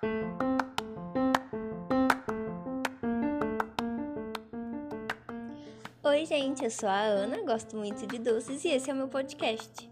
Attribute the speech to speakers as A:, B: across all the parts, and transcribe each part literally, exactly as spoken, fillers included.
A: Oi, gente, eu sou a Ana, gosto muito de doces e esse é o meu podcast.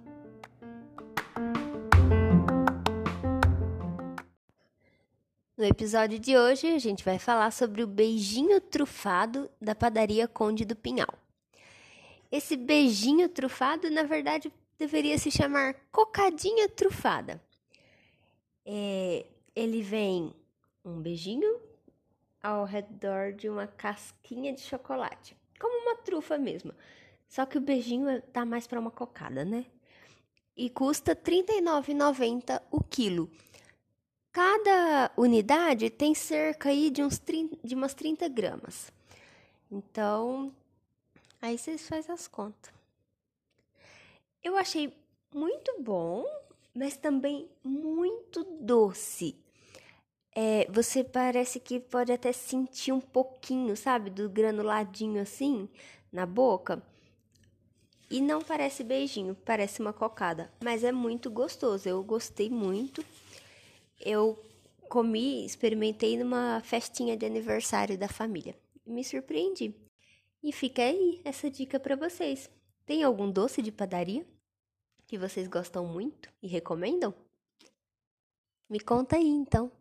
A: No episódio de hoje, a gente vai falar sobre o beijinho trufado da padaria Conde do Pinhal. Esse beijinho trufado, na verdade, deveria se chamar cocadinha trufada. É, ele vem um beijinho ao redor de uma casquinha de chocolate, como uma trufa mesmo. Só que o beijinho tá mais para uma cocada, né? E custa trinta e nove reais e noventa centavos o quilo. Cada unidade tem cerca aí de, uns trinta, de umas trinta gramas. Então, aí vocês fazem as contas. Eu achei muito bom, mas também muito doce. É, você parece que pode até sentir um pouquinho, sabe, do granuladinho assim na boca. E não parece beijinho, parece uma cocada, mas é muito gostoso. Eu gostei muito. Eu comi, experimentei numa festinha de aniversário da família. Me surpreendi. E fica aí essa dica para vocês. Tem algum doce de padaria que vocês gostam muito e recomendam? Me conta aí, então.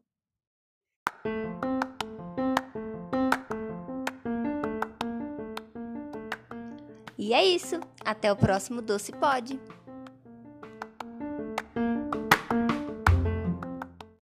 A: E é isso. Até o próximo Doce Pod.